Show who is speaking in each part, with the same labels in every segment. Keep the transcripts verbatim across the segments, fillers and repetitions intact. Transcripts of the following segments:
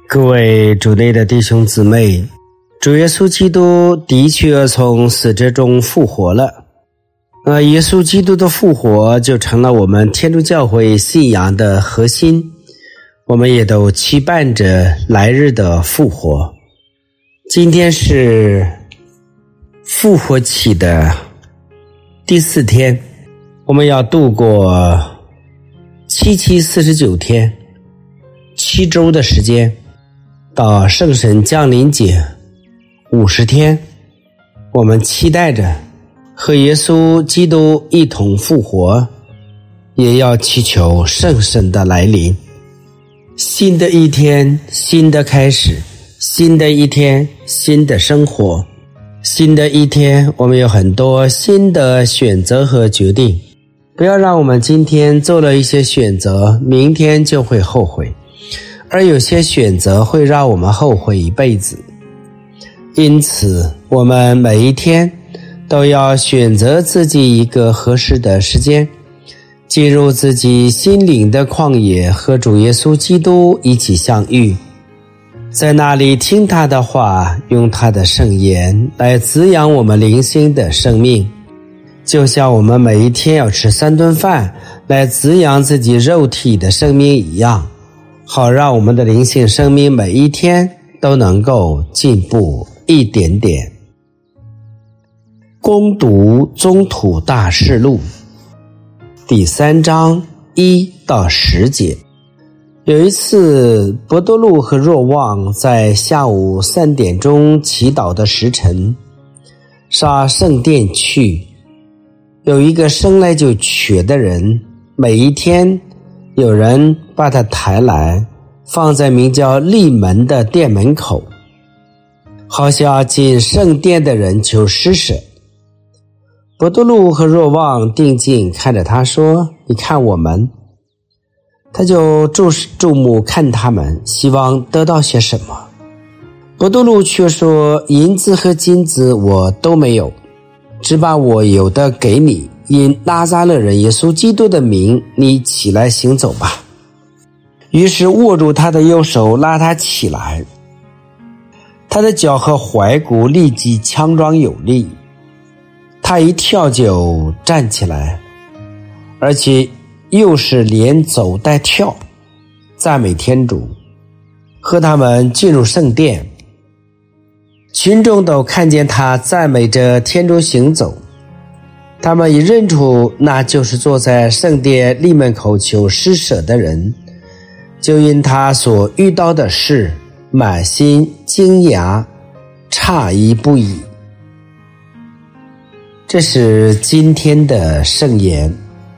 Speaker 1: 各位主内的弟兄姊妹，主耶稣基督的确从死者中复活了。呃，耶稣基督的复活就成了我们天主教会信仰的核心，我们也都期盼着来日的复活。今天是复活期的第四天，我们要度过七七四十九天，七周的时间，到圣神降临节五十天，我们期待着和耶稣基督一同复活，也要祈求圣神的来临。新的一天，新的开始，新的一天，新的生活，新的一天，我们有很多新的选择和决定。不要让我们今天做了一些选择，明天就会后悔，而有些选择会让我们后悔一辈子。因此，我们每一天都要选择自己一个合适的时间，进入自己心灵的旷野，和主耶稣基督一起相遇，在那里听他的话，用他的圣言来滋养我们灵性的生命，就像我们每一天要吃三顿饭来滋养自己肉体的生命一样，好让我们的灵性生命每一天都能够进步一点点。攻读宗徒大事录第三章一到十节。有一次，伯多禄和若望在下午三点钟祈祷的时辰，上圣殿去。有一个生来就瘸的人，每一天有人把他抬来，放在名叫利门的店门口，好像进圣殿的人求施舍。伯多禄和若望定睛看着他说：“你看我们。”他就注视注目看他们，希望得到些什么。伯多禄却说：“银子和金子我都没有，只把我有的给你，因拿撒勒人耶稣基督的名，你起来行走吧。”于是握住他的右手，拉他起来。他的脚和踝骨立即强壮有力，他一跳就站起来，而且又是连走带跳，赞美天主，和他们进入圣殿。群众都看见他赞美着天主行走，他们一认出那就是坐在圣殿立门口求施舍的人，就因他所遇到的事满心惊讶，诧异不已。这是今天的圣言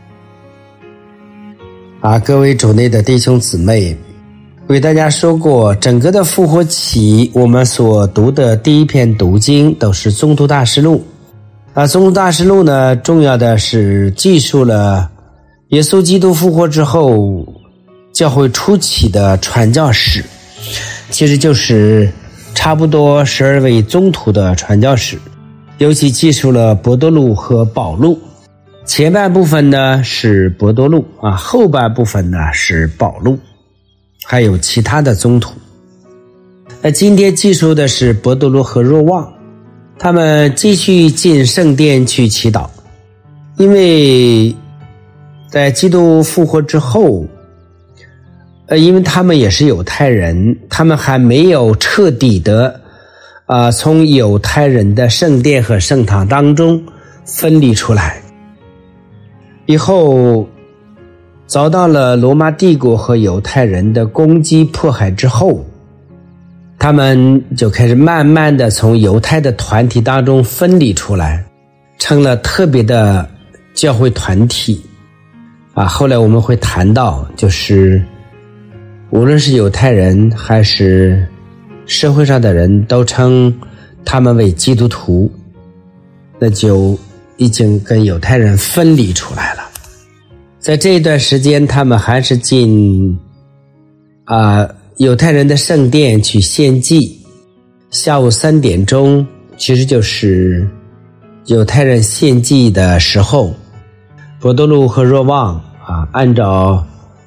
Speaker 1: 啊，各位主内的弟兄姊妹，为大家说过，整个的复活期我们所读的第一篇读经都是宗徒大事录啊。宗徒大事录呢，重要的是记述了耶稣基督复活之后教会初期的传教史，其实就是差不多十二位宗徒的传教史，尤其记述了伯多禄和保禄。前半部分呢是伯多禄啊，后半部分呢是保禄，还有其他的宗徒。那今天记述的是伯多禄和若望，他们继续进圣殿去祈祷，因为在基督复活之后，呃，因为他们也是犹太人，他们还没有彻底的啊、呃，从犹太人的圣殿和圣堂当中分离出来。以后遭到了罗马帝国和犹太人的攻击迫害之后，他们就开始慢慢的从犹太的团体当中分离出来，成了特别的教会团体啊。后来我们会谈到，就是无论是犹太人还是社会上的人都称他们为基督徒，那就已经跟犹太人分离出来了。在这一段时间，他们还是进啊、呃、犹太人的圣殿去献祭。下午三点钟，其实就是犹太人献祭的时候。伯多禄和若望啊，按照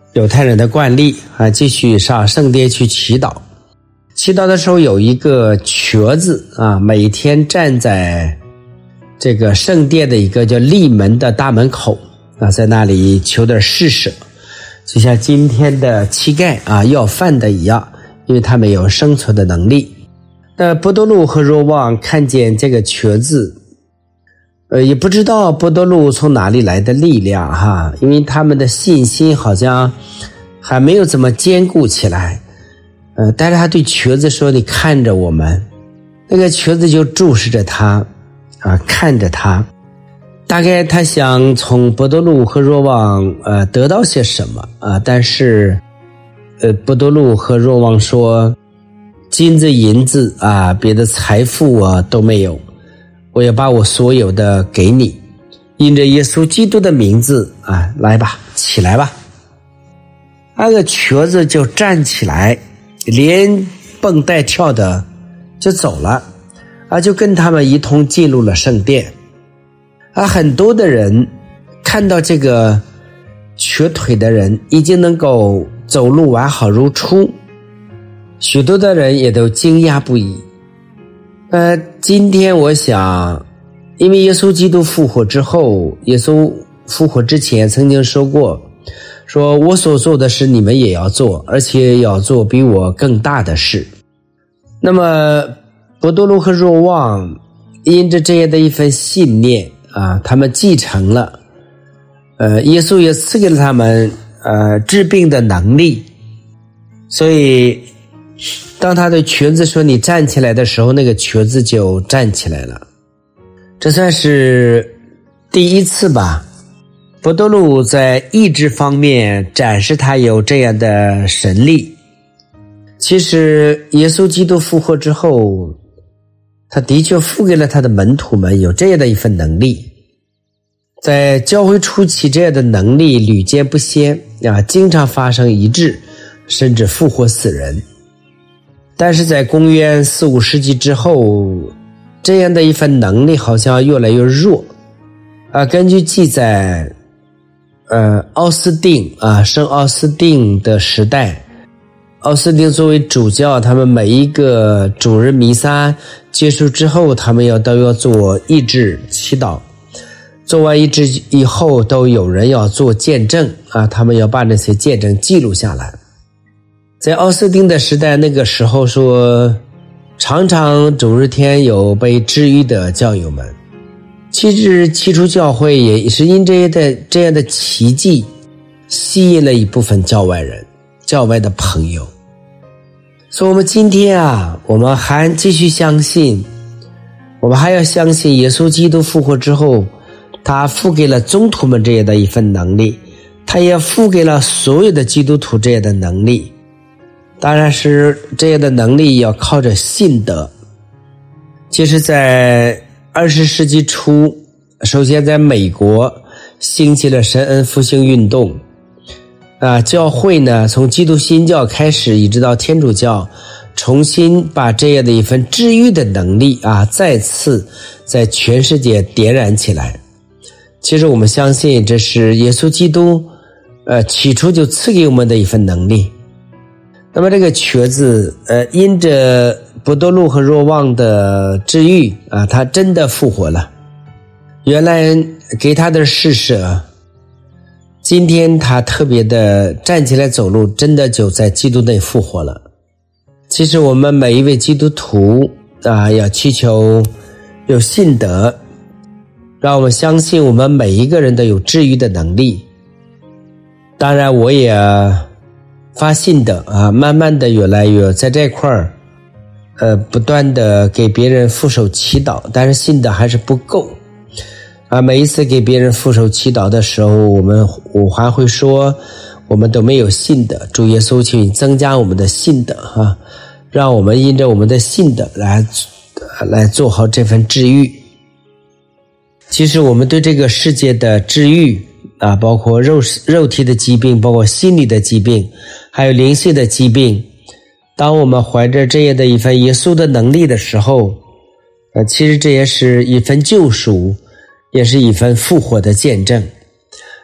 Speaker 1: 犹太人的惯例啊，继续上圣殿去祈祷。祈祷的时候有一个瘸子啊，每天站在这个圣殿的一个叫立门的大门口啊，在那里求点施舍，就像今天的乞丐啊要饭的一样，因为他没有生存的能力。那伯多禄和若望看见这个瘸子，呃，也不知道伯多禄从哪里来的力量哈，因为他们的信心好像还没有怎么坚固起来。呃，但是他对瘸子说：“你看着我们。”那个瘸子就注视着他，啊，看着他。大概他想从伯多禄和若望呃得到些什么啊？但是，呃，伯多禄和若望说：“金子银子啊，别的财富啊都没有，我要把我所有的给你，因着耶稣基督的名字啊，来吧，起来吧。”那个瘸子就站起来，连蹦带跳的就走了啊，就跟他们一同进入了圣殿啊。很多的人看到这个瘸腿的人已经能够走路完好如初，许多的人也都惊讶不已。呃，今天我想，因为耶稣基督复活之后，耶稣复活之前曾经说过，说我所做的事你们也要做，而且要做比我更大的事。那么伯多禄和若望因着这样的一份信念啊，他们继承了呃，耶稣也赐给了他们呃治病的能力。所以当他对瘸子说你站起来的时候，那个瘸子就站起来了。这算是第一次吧，伯多禄在意志方面展示他有这样的神力。其实耶稣基督复活之后，他的确赋给了他的门徒们有这样的一份能力。在教会初期，这样的能力屡见不鲜啊，经常发生医治，甚至复活死人。但是在公元四五世纪之后，这样的一份能力好像越来越弱啊。根据记载，呃，奥斯定啊，圣奥斯定的时代，奥斯定作为主教，他们每一个主日弥撒结束之后，他们要都要做医治祈祷，做完医治以后，都有人要做见证啊，他们要把那些见证记录下来。在奥斯定的时代，那个时候说，常常主日天有被治愈的教友们。其实起初教会也是因这样的这样的奇迹，吸引了一部分教外人、教外的朋友。所以我们今天啊，我们还继续相信，我们还要相信耶稣基督复活之后，他赋给了宗徒们这样的一份能力，他也赋给了所有的基督徒这样的能力。当然是这样的能力要靠着信德。其实在二十世纪初，首先在美国兴起了神恩复兴运动啊，教会呢从基督新教开始一直到天主教，重新把这样的一份治愈的能力啊再次在全世界点燃起来。其实我们相信这是耶稣基督呃起初就赐给我们的一份能力。那么这个瘸子呃因着伯多禄和若望的治愈啊，他真的复活了。原来给他的施舍，今天他特别的站起来走路，真的就在基督内复活了。其实我们每一位基督徒啊，要祈求有信德，让我们相信我们每一个人都有治愈的能力。当然我也发信的啊，慢慢的越来越在这块儿呃，不断的给别人副手祈祷，但是信的还是不够啊。每一次给别人副手祈祷的时候，我们我还会说我们都没有信的，主耶稣请增加我们的信的啊，让我们因着我们的信的来来做好这份治愈。其实我们对这个世界的治愈啊，包括肉肉体的疾病，包括心理的疾病，还有灵性的疾病，当我们怀着这样的一份耶稣的能力的时候，呃，其实这也是一份救赎，也是一份复活的见证。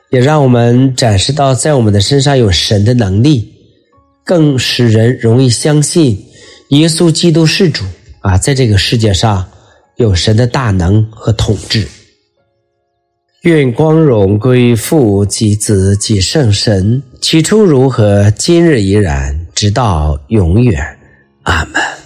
Speaker 1: 也让我们展示到在我们的身上有神的能力，更使人容易相信耶稣基督是主啊，在这个世界上有神的大能和统治。愿光荣归父及子及圣神，起初如何，今日依然，直到永远。阿们。